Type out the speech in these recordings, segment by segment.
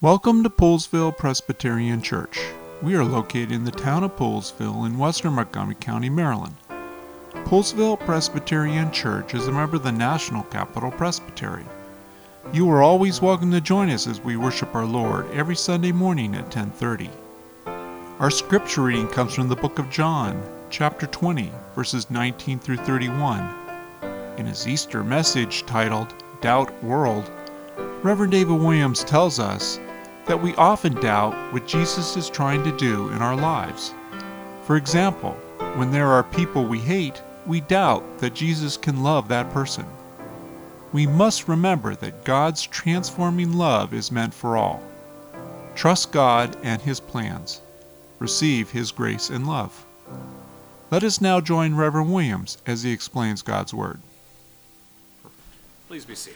Welcome to Poolesville Presbyterian Church. We are located in the town of Poolesville in western Montgomery County, Maryland. Poolesville Presbyterian Church is a member of the National Capital Presbytery. You are always welcome to join us as we worship our Lord every Sunday morning at 10:30. Our scripture reading comes from the book of John, chapter 20, verses 19 through 31. In his Easter message titled, Doubt World, Reverend David Williams tells us that we often doubt what Jesus is trying to do in our lives. For example, when there are people we hate, we doubt that Jesus can love that person. We must remember that God's transforming love is meant for all. Trust God and His plans. Receive His grace and love. Let us now join Reverend Williams as he explains God's Word. Please be seated.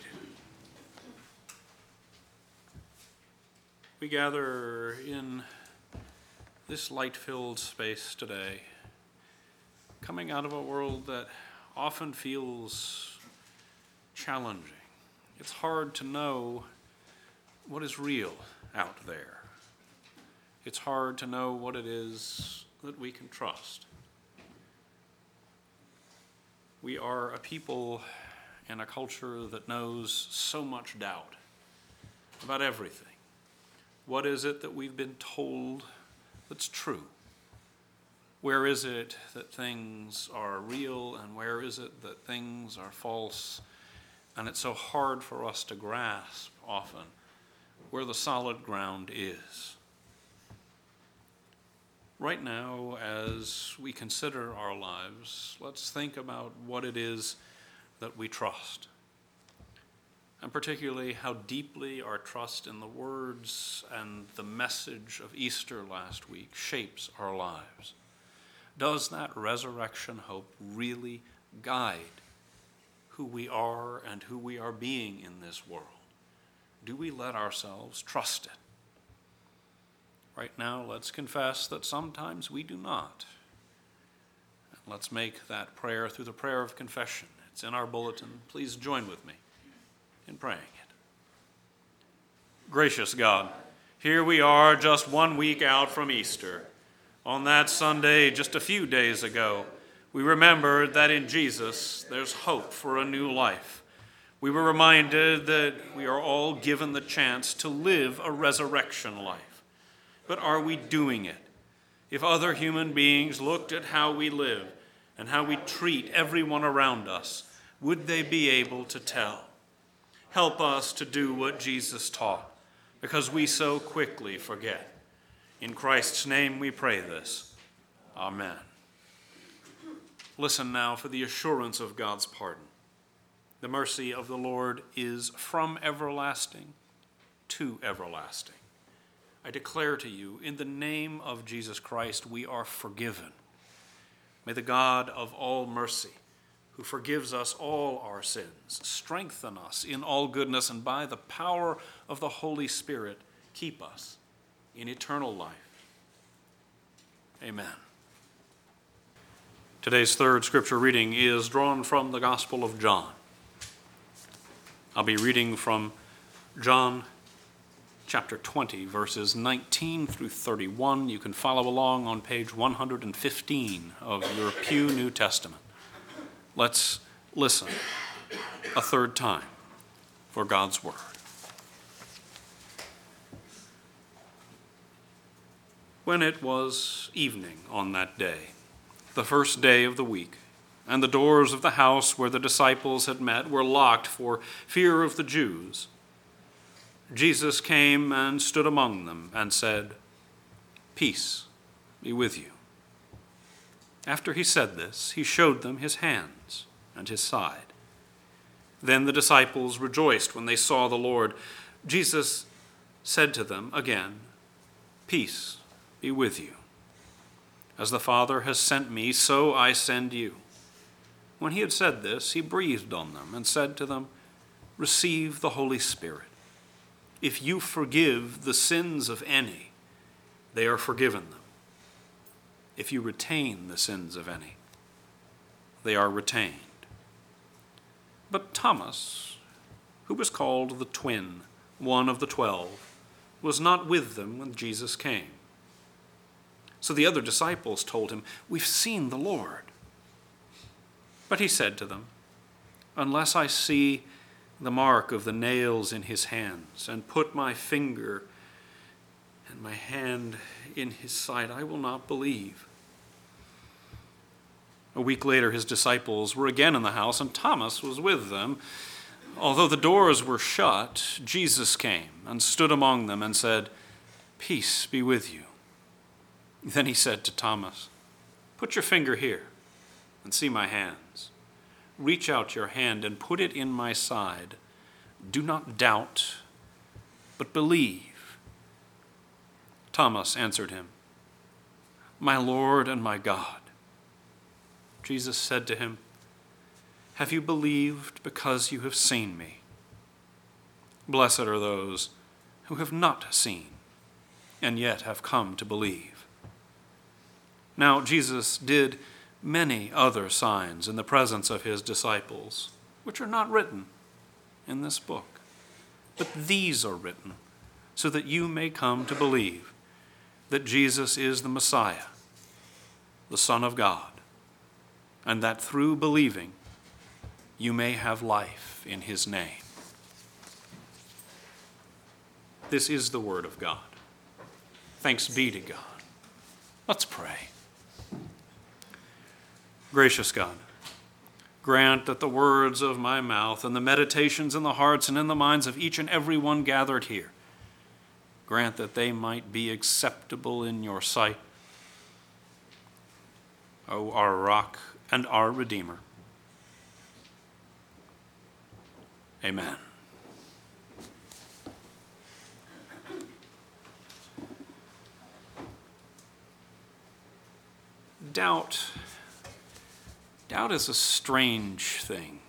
We gather in this light-filled space today, coming out of a world that often feels challenging. It's hard to know what is real out there. It's hard to know what it is that we can trust. We are a people in a culture that knows so much doubt about everything. What is it that we've been told that's true? Where is it that things are real and where is it that things are false? And it's so hard for us to grasp often where the solid ground is. Right now, as we consider our lives, let's think about what it is that we trust. And particularly how deeply our trust in the words and the message of Easter last week shapes our lives. Does that resurrection hope really guide who we are and who we are being in this world? Do we let ourselves trust it? Right now, let's confess that sometimes we do not. And let's make that prayer through the prayer of confession. It's in our bulletin. Please join with me in praying it. Gracious God, here we are just 1 week out from Easter. On that Sunday, just a few days ago, we remembered that in Jesus there's hope for a new life. We were reminded that we are all given the chance to live a resurrection life. But are we doing it? If other human beings looked at how we live and how we treat everyone around us, would they be able to tell? Help us to do what Jesus taught, because we so quickly forget. In Christ's name we pray this. Amen. Listen now for the assurance of God's pardon. The mercy of the Lord is from everlasting to everlasting. I declare to you, in the name of Jesus Christ, we are forgiven. May the God of all mercy, who forgives us all our sins, strengthen us in all goodness, and by the power of the Holy Spirit, keep us in eternal life. Amen. Today's third scripture reading is drawn from the Gospel of John. I'll be reading from John chapter 20, verses 19 through 31. You can follow along on page 115 of your Pew New Testament. Let's listen a third time for God's word. When it was evening on that day, the first day of the week, and the doors of the house where the disciples had met were locked for fear of the Jews, Jesus came and stood among them and said, "Peace be with you." After he said this, he showed them his hands and his side. Then the disciples rejoiced when they saw the Lord. Jesus said to them again, "Peace be with you. As the Father has sent me, so I send you." When he had said this, he breathed on them and said to them, "Receive the Holy Spirit. If you forgive the sins of any, they are forgiven them. If you retain the sins of any, they are retained." But Thomas, who was called the twin, one of the 12, was not with them when Jesus came. So the other disciples told him, "We've seen the Lord." But he said to them, "Unless I see the mark of the nails in his hands, and put my finger and my hand in his side, I will not believe." A week later, his disciples were again in the house, and Thomas was with them. Although the doors were shut, Jesus came and stood among them and said, "Peace be with you." Then he said to Thomas, "Put your finger here and see my hands. Reach out your hand and put it in my side. Do not doubt, but believe." Thomas answered him, "My Lord and my God." Jesus said to him, "Have you believed because you have seen me? Blessed are those who have not seen and yet have come to believe." Now Jesus did many other signs in the presence of his disciples, which are not written in this book. But these are written so that you may come to believe that Jesus is the Messiah, the Son of God, and that through believing you may have life in his name. This is the word of God. Thanks be to God. Let's pray. Gracious God, grant that the words of my mouth and the meditations in the hearts and in the minds of each and every one gathered here, grant that they might be acceptable in your sight, O our rock and our Redeemer. Amen. Doubt is a strange thing.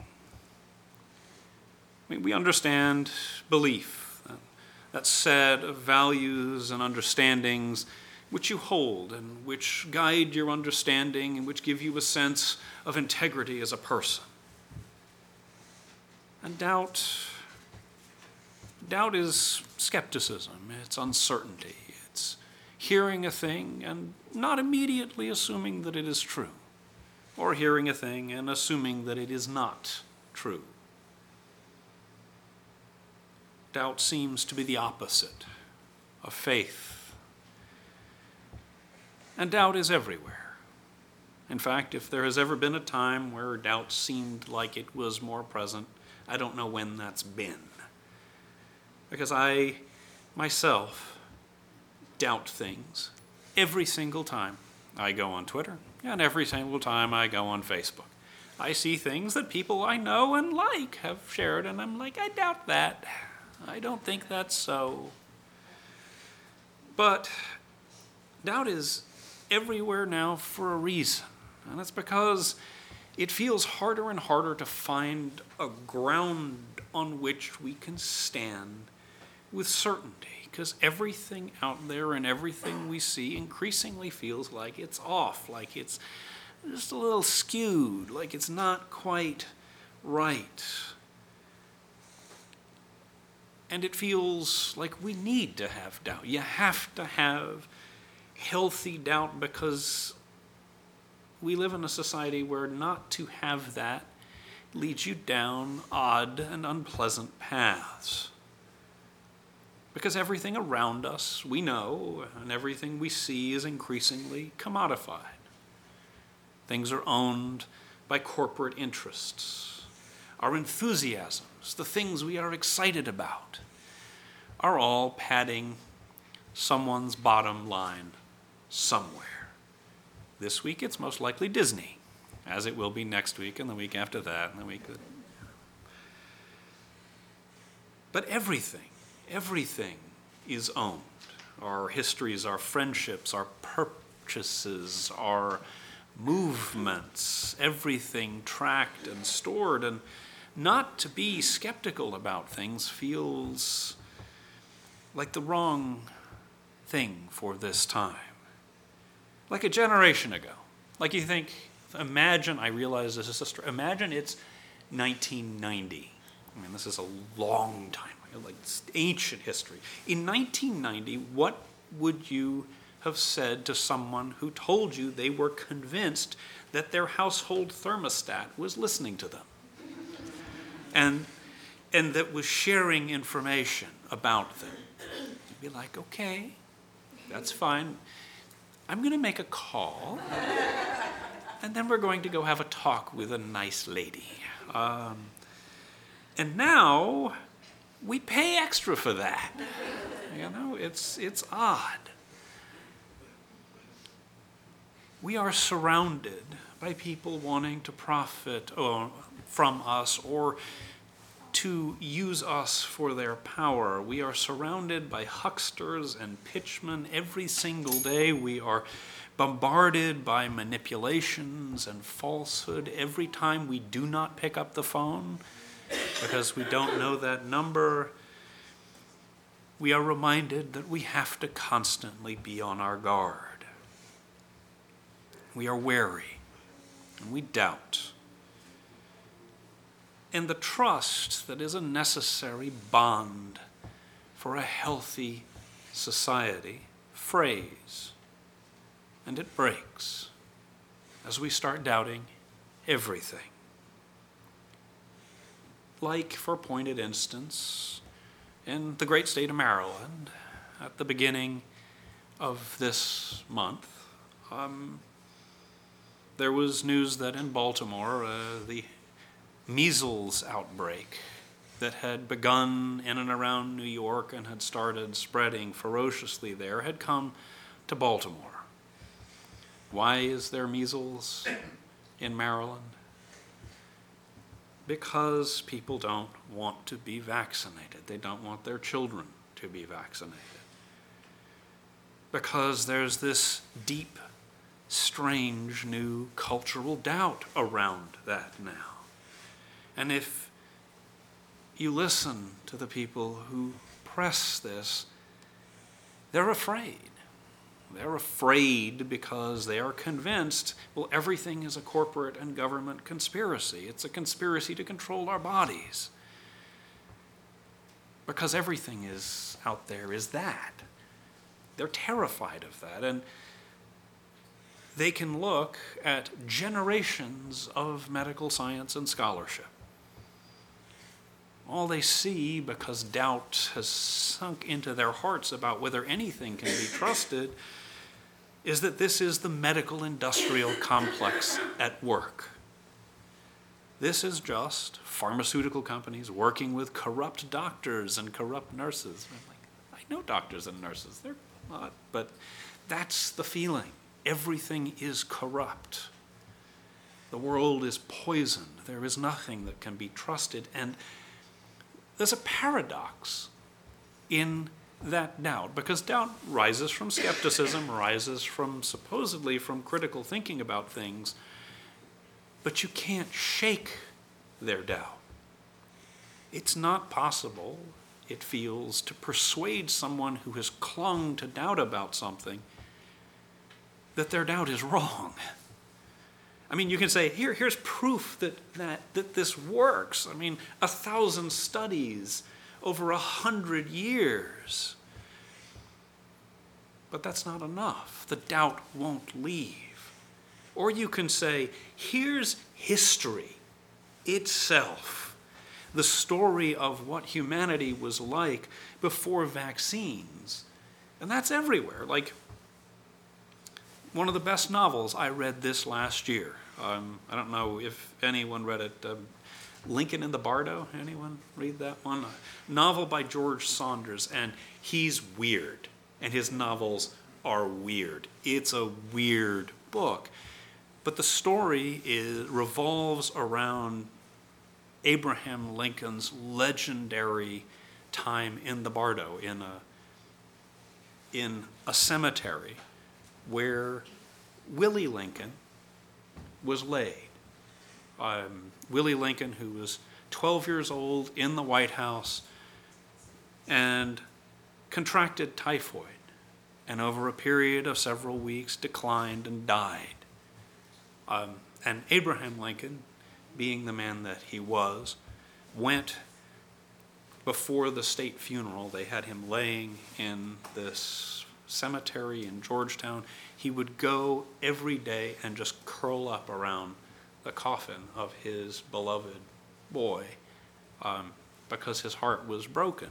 We understand belief, that set of values and understandings which you hold and which guide your understanding and which give you a sense of integrity as a person. And doubt is skepticism, it's uncertainty, it's hearing a thing and not immediately assuming that it is true, or hearing a thing and assuming that it is not true. Doubt seems to be the opposite of faith. And doubt is everywhere. In fact, if there has ever been a time where doubt seemed like it was more present, I don't know when that's been. Because I, myself, doubt things every single time I go on Twitter and every single time I go on Facebook. I see things that people I know and like have shared, and I'm like, I doubt that. I don't think that's so. But doubt is everywhere now for a reason, and it's because it feels harder and harder to find a ground on which we can stand with certainty, because everything out there and everything we see increasingly feels like it's off, like it's just a little skewed, like it's not quite right. And it feels like we need to have doubt. You have to have healthy doubt, because we live in a society where not to have that leads you down odd and unpleasant paths. Because everything around us we know, and everything we see is increasingly commodified. Things are owned by corporate interests. Our enthusiasms, the things we are excited about, are all padding someone's bottom line somewhere. This week it's most likely Disney, as it will be next week and the week after that and the week that... But everything is owned. Our histories, our friendships, our purchases, our movements, everything tracked and stored. And not to be skeptical about things feels like the wrong thing for this time. Like a generation ago. Like you think, imagine, I realize this is imagine it's 1990. I mean, this is a long time ago. like ancient history. In 1990, what would you have said to someone who told you they were convinced that their household thermostat was listening to them and that was sharing information about them? You'd be like, okay, that's fine. I'm going to make a call, and then we're going to go have a talk with a nice lady. And now we pay extra for that. You know, it's odd. We are surrounded by people wanting to profit from us or to use us for their power. We are surrounded by hucksters and pitchmen every single day. We are bombarded by manipulations and falsehood every time we do not pick up the phone because we don't know that number. We are reminded that we have to constantly be on our guard. We are wary, and we doubt. And the trust that is a necessary bond for a healthy society frays, and it breaks as we start doubting everything. Like, for pointed instance, in the great state of Maryland, at the beginning of this month, there was news that in Baltimore, the measles outbreak that had begun in and around New York and had started spreading ferociously there had come to Baltimore. Why is there measles in Maryland? Because people don't want to be vaccinated. They don't want their children to be vaccinated. Because there's this deep, strange new cultural doubt around that now. And if you listen to the people who press this, they're afraid. They're afraid because they are convinced, well, everything is a corporate and government conspiracy. It's a conspiracy to control our bodies. Because everything is out there is that. They're terrified of that. And they can look at generations of medical science and scholarship. All they see, because doubt has sunk into their hearts about whether anything can be trusted, is that this is the medical industrial complex at work. This is just pharmaceutical companies working with corrupt doctors and corrupt nurses. I'm like, I know doctors and nurses, they're not, but that's the feeling. Everything is corrupt. The world is poisoned. There is nothing that can be trusted. And there's a paradox in that doubt, because doubt rises from skepticism, rises from supposedly from critical thinking about things, but you can't shake their doubt. It's not possible, it feels, to persuade someone who has clung to doubt about something that their doubt is wrong. I mean, you can say, here's proof that this works. I mean, 1,000 studies over 100 years. But that's not enough. The doubt won't leave. Or you can say, here's history itself, the story of what humanity was like before vaccines. And that's everywhere. Like, one of the best novels I read this last year. I don't know if anyone read it. Lincoln in the Bardo. Anyone read that one? A novel by George Saunders, and he's weird, and his novels are weird. It's a weird book, but the story revolves around Abraham Lincoln's legendary time in the Bardo, in a cemetery where Willie Lincoln was laid. Willie Lincoln, who was 12 years old in the White House and contracted typhoid, and over a period of several weeks declined and died. And Abraham Lincoln, being the man that he was, went before the state funeral, they had him laying in this cemetery in Georgetown. He would go every day and just curl up around the coffin of his beloved boy because his heart was broken.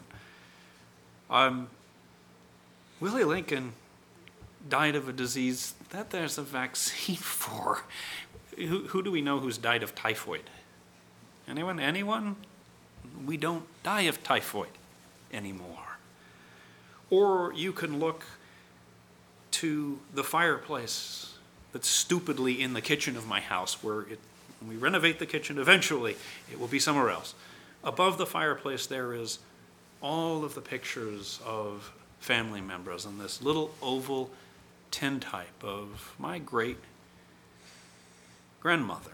Willie Lincoln died of a disease that there's a vaccine for. Who do we know who's died of typhoid? Anyone? We don't die of typhoid anymore. Or you can look to the fireplace that's stupidly in the kitchen of my house, when we renovate the kitchen, eventually it will be somewhere else. Above the fireplace there is all of the pictures of family members and this little oval tintype of my great grandmother,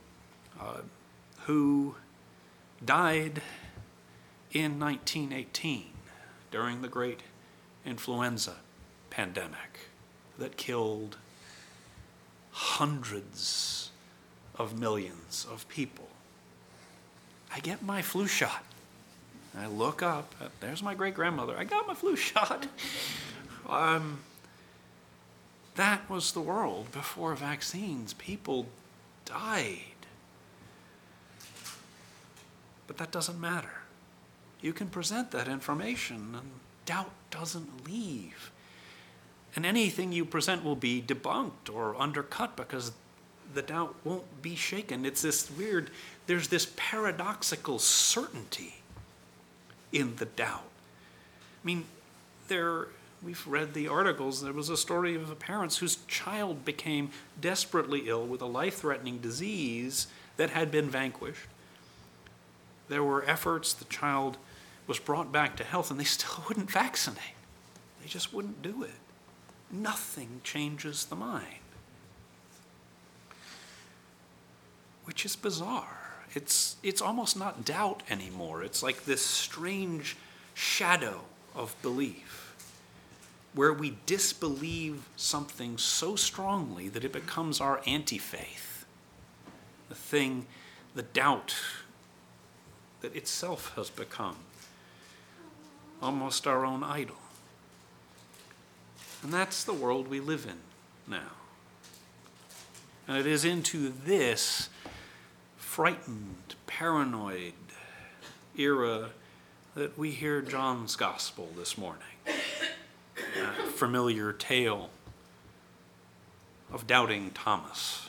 who died in 1918 during the great influenza pandemic that killed hundreds of millions of people. I get my flu shot. I look up, there's my great-grandmother. I got my flu shot. That was the world before vaccines. People died. But that doesn't matter. You can present that information and doubt doesn't leave. And anything you present will be debunked or undercut because the doubt won't be shaken. It's this weird, there's this paradoxical certainty in the doubt. I mean, we've read the articles. There was a story of parents whose child became desperately ill with a life-threatening disease that had been vanquished. There were efforts, the child was brought back to health, and they still wouldn't vaccinate. They just wouldn't do it. Nothing changes the mind. Which is bizarre. It's almost not doubt anymore. It's like this strange shadow of belief where we disbelieve something so strongly that it becomes our anti-faith. The doubt that itself has become almost our own idol. And that's the world we live in now. And it is into this frightened, paranoid era that we hear John's gospel this morning. A familiar tale of doubting Thomas.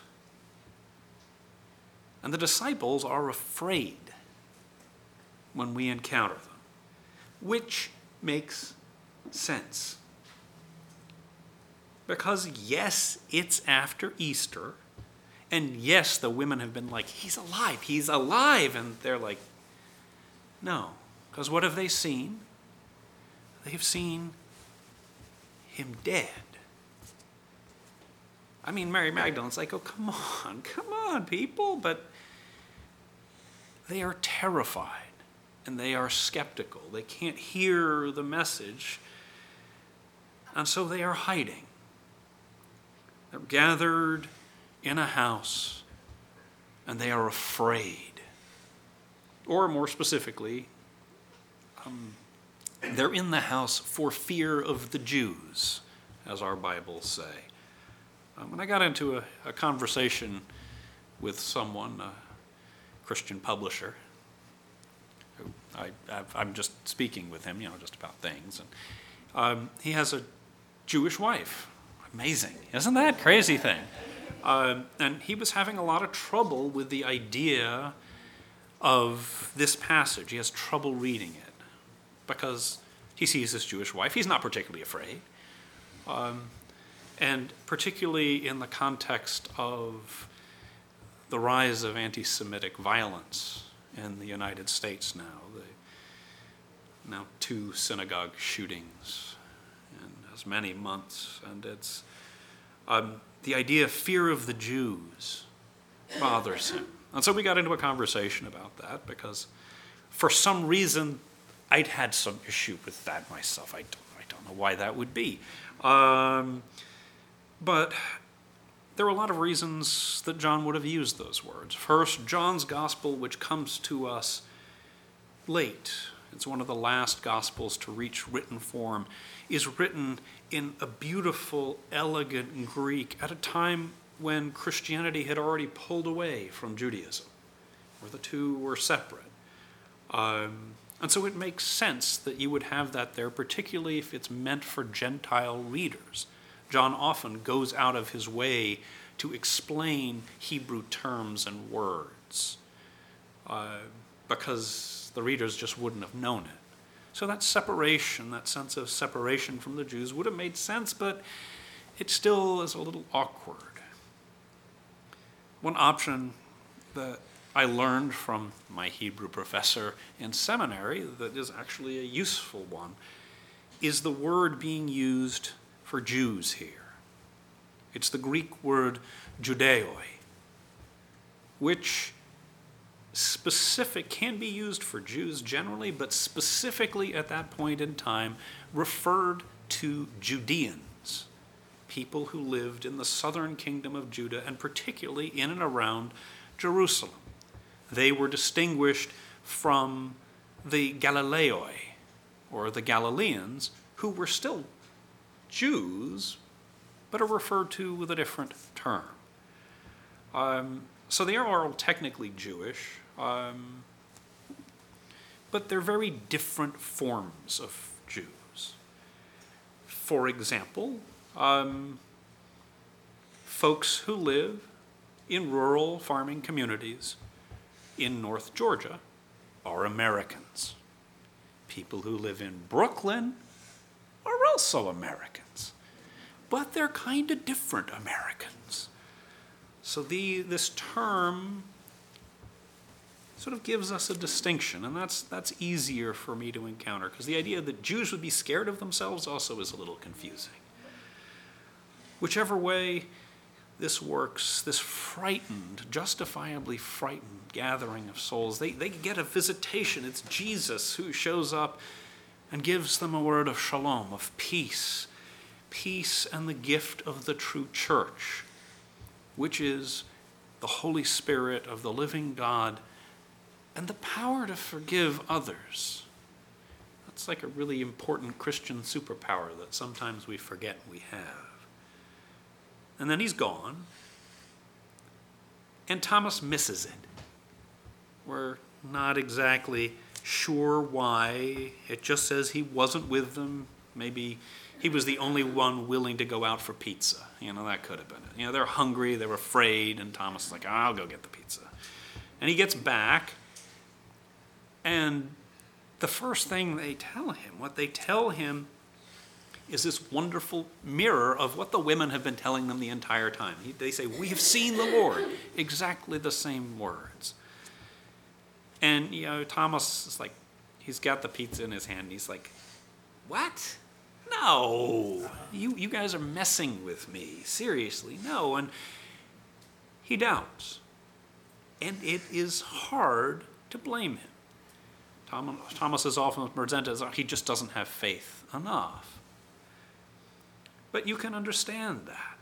And the disciples are afraid when we encounter them, which makes sense. Because yes, it's after Easter, and yes, the women have been like, he's alive, and they're like, no, because what have they seen? They've seen him dead. I mean, Mary Magdalene's like, oh, come on, people, but they are terrified, and they are skeptical. They can't hear the message, and so they are hiding. They're gathered in a house, and they are afraid. Or more specifically, they're in the house for fear of the Jews, as our Bibles say. And I got into a conversation with someone, a Christian publisher, who I'm just speaking with him, just about things. And he has a Jewish wife. Amazing. Isn't that a crazy thing? And he was having a lot of trouble with the idea of this passage. He has trouble reading it because he sees this Jewish wife. He's not particularly afraid. And particularly in the context of the rise of anti-Semitic violence in the United States now 2 synagogue shootings in as many months, and it's the idea of fear of the Jews bothers him. And so we got into a conversation about that because for some reason I'd had some issue with that myself. I don't know why that would be. But there were a lot of reasons that John would have used those words. First, John's gospel, which comes to us late It's one of the last Gospels to reach written form, is written in a beautiful, elegant Greek at a time when Christianity had already pulled away from Judaism, where the two were separate. And so it makes sense that you would have that there, particularly if it's meant for Gentile readers. John often goes out of his way to explain Hebrew terms and words because the readers just wouldn't have known it. So that separation, that sense of separation from the Jews would have made sense, but it still is a little awkward. One option that I learned from my Hebrew professor in seminary that is actually a useful one is the word being used for Jews here. It's the Greek word Judeoi, which can be used for Jews generally, but specifically at that point in time referred to Judeans, people who lived in the southern kingdom of Judah and particularly in and around Jerusalem. They were distinguished from the Galileoi, or the Galileans, who were still Jews, but are referred to with a different term. So they are all technically Jewish, but they're very different forms of Jews. For example, folks who live in rural farming communities in North Georgia are Americans. People who live in Brooklyn are also Americans, but they're kind of different Americans. So this term sort of gives us a distinction, and that's easier for me to encounter, because the idea that Jews would be scared of themselves also is a little confusing. Whichever way this works, this frightened, justifiably frightened gathering of souls, they get a visitation. It's Jesus who shows up and gives them a word of shalom, of peace and the gift of the true church, which is the Holy Spirit of the living God and the power to forgive others. That's like a really important Christian superpower that sometimes we forget we have. And then he's gone, and Thomas misses it. We're not exactly sure why. It just says he wasn't with them. Maybe he was the only one willing to go out for pizza. That could have been it. They're hungry, they're afraid, and Thomas is like, I'll go get the pizza. And he gets back, and the first thing they tell him, is this wonderful mirror of what the women have been telling them the entire time. They say, we have seen the Lord. Exactly the same words. And, Thomas is like, he's got the pizza in his hand. He's like, what? No, you guys are messing with me. Seriously, no. And he doubts. And it is hard to blame him. Thomas is often presented as he just doesn't have faith enough. But you can understand that.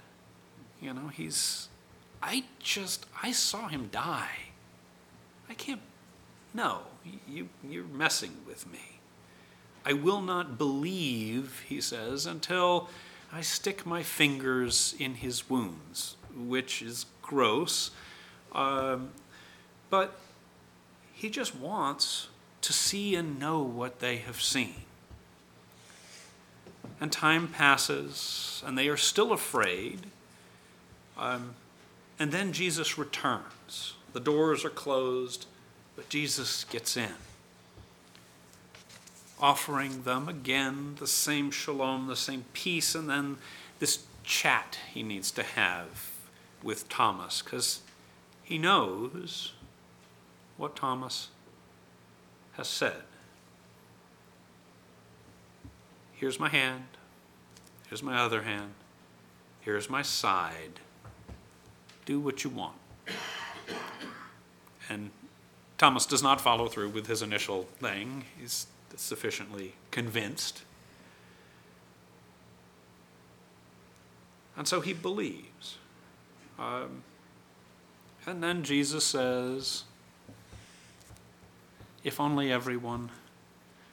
I saw him die. I can't, no, you're messing with me. I will not believe, he says, until I stick my fingers in his wounds, which is gross. But he just wants to see and know what they have seen. And time passes, and they are still afraid. And then Jesus returns. The doors are closed, but Jesus gets in, offering them again the same shalom, the same peace, and then this chat he needs to have with Thomas, because he knows what Thomas has said. Here's my hand. Here's my other hand. Here's my side. Do what you want. And Thomas does not follow through with his initial thing. He's sufficiently convinced. And so he believes. And then Jesus says, if only everyone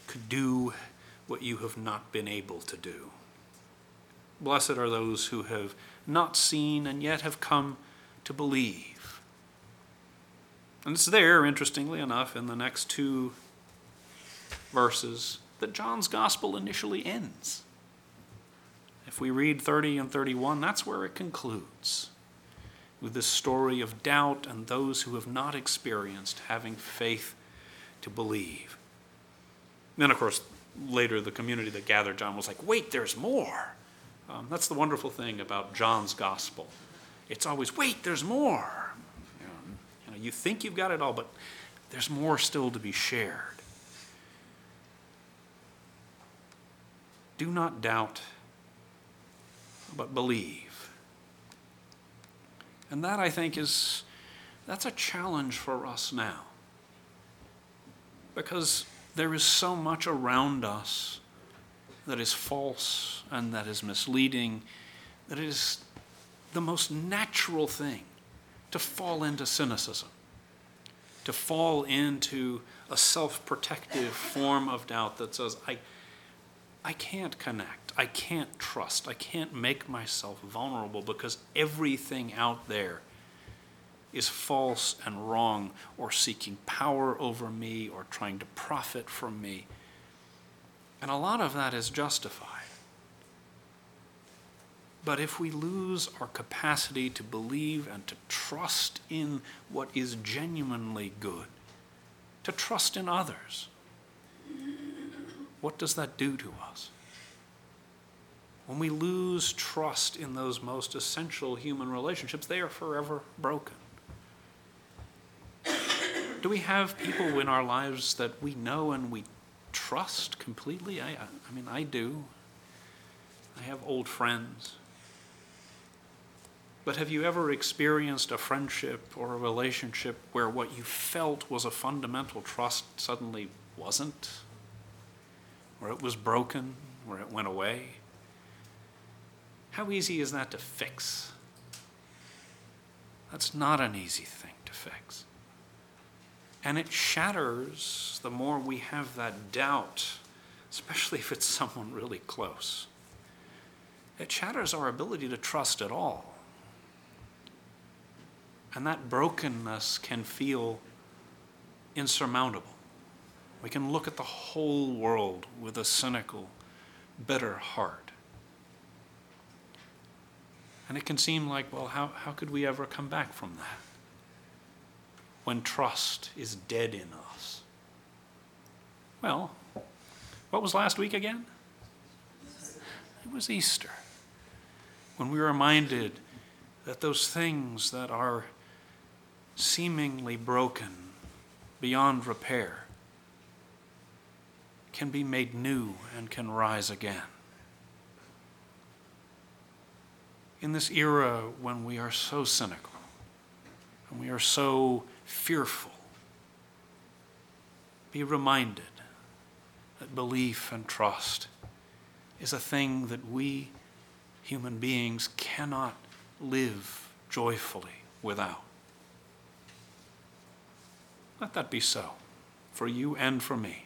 could do what you have not been able to do. Blessed are those who have not seen and yet have come to believe. And it's there, interestingly enough, in the next two verses that John's gospel initially ends. If we read 30 and 31, that's where it concludes, with this story of doubt and those who have not experienced having faith to believe. Then, of course, later the community that gathered John was like, wait, there's more. That's the wonderful thing about John's gospel. It's always, wait, there's more. You think you've got it all, but there's more still to be shared. Do not doubt, but believe. And that, I think, that's a challenge for us now. Because there is so much around us that is false and that is misleading, that it is the most natural thing to fall into cynicism, to fall into a self-protective form of doubt that says, I can't connect, I can't trust, I can't make myself vulnerable because everything out there is false and wrong, or seeking power over me, or trying to profit from me. And a lot of that is justified. But if we lose our capacity to believe and to trust in what is genuinely good, to trust in others, what does that do to us? When we lose trust in those most essential human relationships, they are forever broken. Do we have people in our lives that we know and we trust completely? I mean, I do. I have old friends. But have you ever experienced a friendship or a relationship where what you felt was a fundamental trust suddenly wasn't? Where it was broken, where it went away? How easy is that to fix? That's not an easy thing to fix. And it shatters the more we have that doubt, especially if it's someone really close. It shatters our ability to trust at all. And that brokenness can feel insurmountable. We can look at the whole world with a cynical, bitter heart. And it can seem like, well, how could we ever come back from that when trust is dead in us? Well, what was last week again? It was Easter, when we were reminded that those things that are seemingly broken beyond repair can be made new and can rise again. In this era when we are so cynical and we are so fearful, be reminded that belief and trust is a thing that we human beings cannot live joyfully without. Let that be so for you and for me.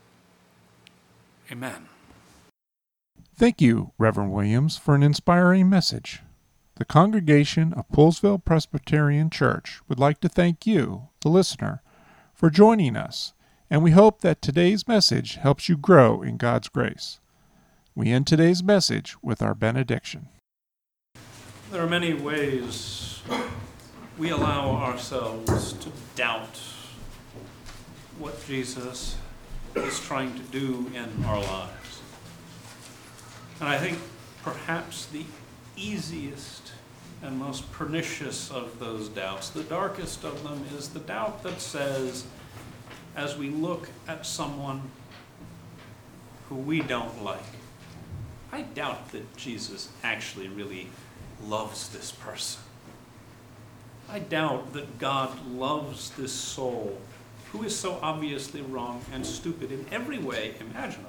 Amen. Thank you, Reverend Williams, for an inspiring message. The congregation of Poolesville Presbyterian Church would like to thank you, the listener, for joining us, and we hope that today's message helps you grow in God's grace. We end today's message with our benediction. There are many ways we allow ourselves to doubt what Jesus is trying to do in our lives. And I think perhaps the easiest and most pernicious of those doubts, the darkest of them, is the doubt that says, as we look at someone who we don't like, I doubt that Jesus actually really loves this person. I doubt that God loves this soul who is so obviously wrong and stupid in every way imaginable.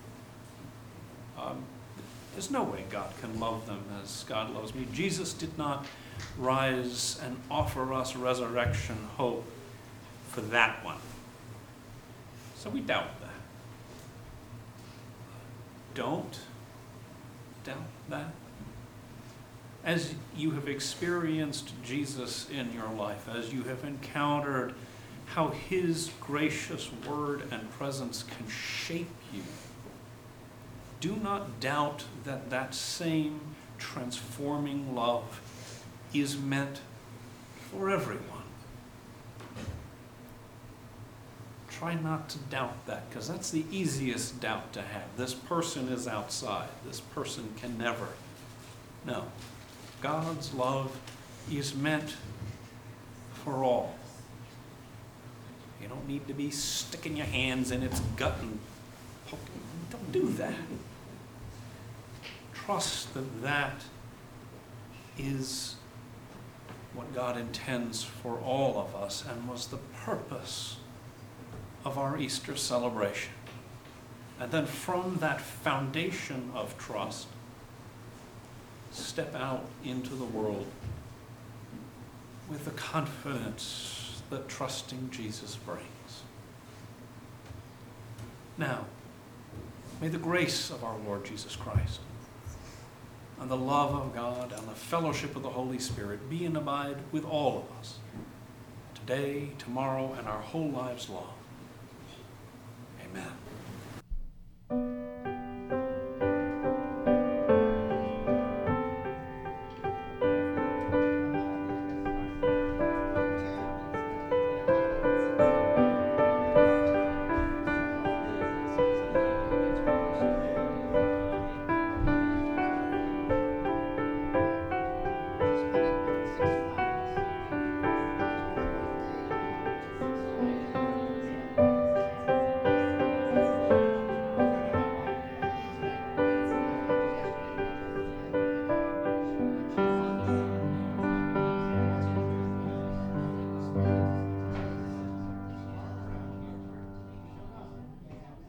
There's no way God can love them as God loves me. Jesus did not rise and offer us resurrection hope for that one. So we doubt that. don't doubt that. As you have experienced Jesus in your life, as you have encountered how his gracious word and presence can shape you, do not doubt that that same transforming love is meant for everyone. Try not to doubt that, because that's the easiest doubt to have. This person is outside. This person can never. No. God's love is meant for all. You don't need to be sticking your hands in its gut and poking. Don't do that. Trust that that is what God intends for all of us and was the purpose of our Easter celebration. And then from that foundation of trust, step out into the world with the confidence that trusting Jesus brings. Now, may the grace of our Lord Jesus Christ and the love of God and the fellowship of the Holy Spirit be and abide with all of us, today, tomorrow, and our whole lives long. Amen.